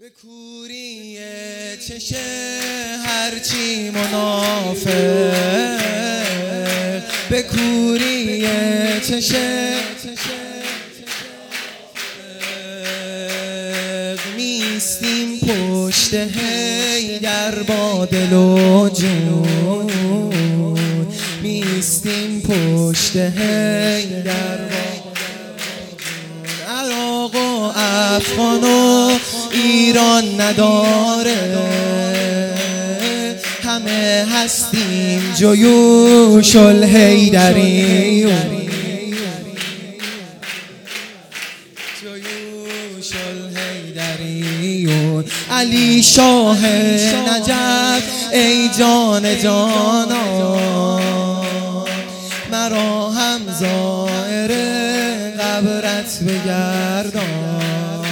به کوری چشه هرچی منافق، به کوری چشه میستیم پشت حیدر با دل و جون، میستیم پشت حیدر با عراق و افغان و ایران نداره، همه هستیم جیوش الحیدریون، جیوش الحیدریون. علی شاه نجف ای جان جانان، مرا هم زائر قبرت بگردان،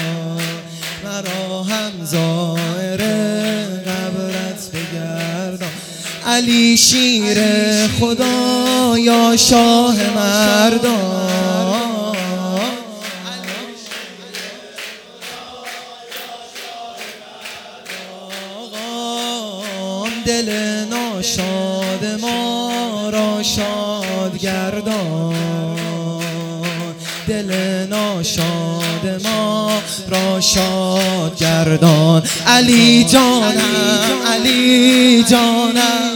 مرا هم زائر قبرت بگردان. علی شیر خدا یا شاه مردان، دل ناشاد ما را شاد گردان، دل ناشاد ما را شاد گردان. علی جانم، علی جانم،